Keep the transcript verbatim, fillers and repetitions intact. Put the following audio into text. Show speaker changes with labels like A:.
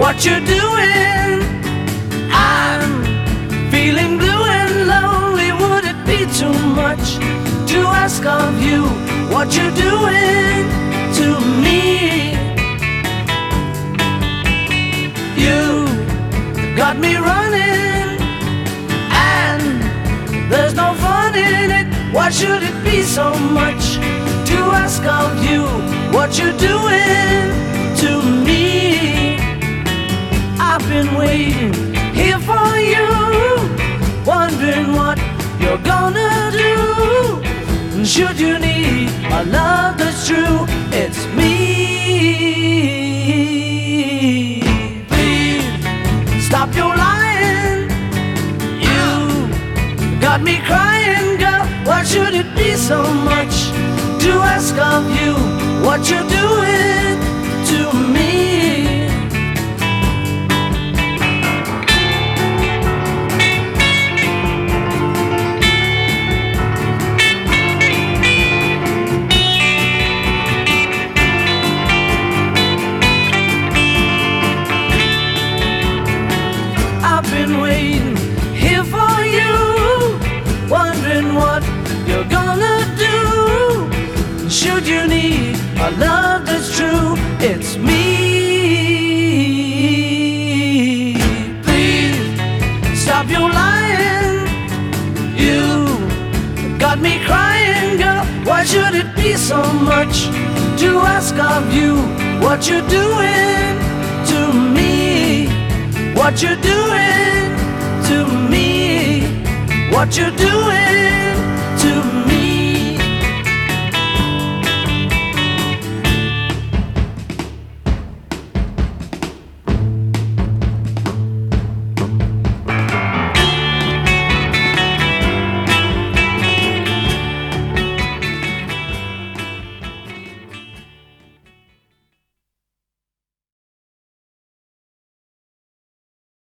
A: what you're doing. I'm feeling blue and lonely. Would it be too much to ask of you what you're doing to me? You got me running, and there's no fun in it. Why should it be so much to ask of you what you're doing to me? I've been waiting here for you, wondering what you're gonna do. And should you need a love that's true, it's me. Please stop your lying. You got me crying, girl. Why should it be so much to ask of you what you're doing to me? I've been waiting here for you, wondering what you're gonna do. Should you need a love that's true, it's me. Please stop your lying. You got me crying, girl. Why should it be so much to ask of you what you're doing to me? What you're doing to me? What you're doing